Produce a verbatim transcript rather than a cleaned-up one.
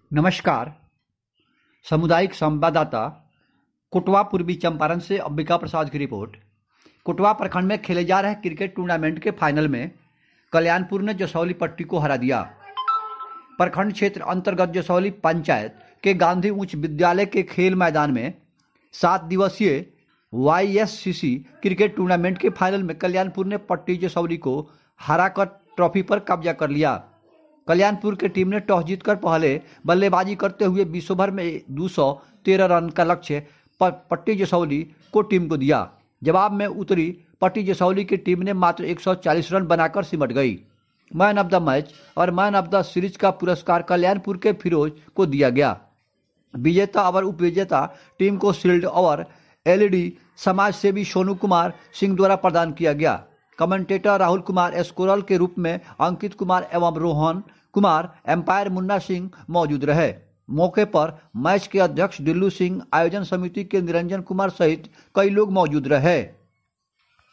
नमस्कार। सामुदायिक संवाददाता कोटवा पूर्वी चंपारण से अंबिका प्रसाद की रिपोर्ट। कोटवा प्रखंड में खेले जा रहे क्रिकेट टूर्नामेंट के फाइनल में कल्याणपुर ने जसौली पट्टी को हरा दिया। प्रखंड क्षेत्र अंतर्गत जसौली पंचायत के गांधी उच्च विद्यालय के खेल मैदान में सात दिवसीय Y S C C cricket tournament के फाइनल में कल्याणपुर ने पट्टी जसौली को हराकर ट्रॉफी पर कब्जा कर लिया। कल्याणपुर की टीम ने टॉस जीतकर पहले बल्लेबाजी करते हुए बीस ओवर में दो सौ तेरह रन का लक्ष्य पट्टी जसौली को टीम को दिया। जवाब में उतरी पट्टी जसौली की टीम ने मात्र एक सौ चालीस रन बनाकर सिमट गई। मैन ऑफ द मैच और मैन ऑफ द सीरीज का पुरस्कार कल्याणपुर के फिरोज को दिया गया। विजेता और उपविजेता टीम को शील्ड और एलईडी समाज सेवी सोनू कुमार सिंह द्वारा प्रदान किया गया। कमेंटेटर राहुल कुमार एस्कोरल के रूप में अंकित कुमार एवं रोहन कुमार, एम्पायर मुन्ना सिंह मौजूद रहे। मौके पर मैच के अध्यक्ष दिल्लू सिंह, आयोजन समिति के निरंजन कुमार सहित कई लोग मौजूद रहे।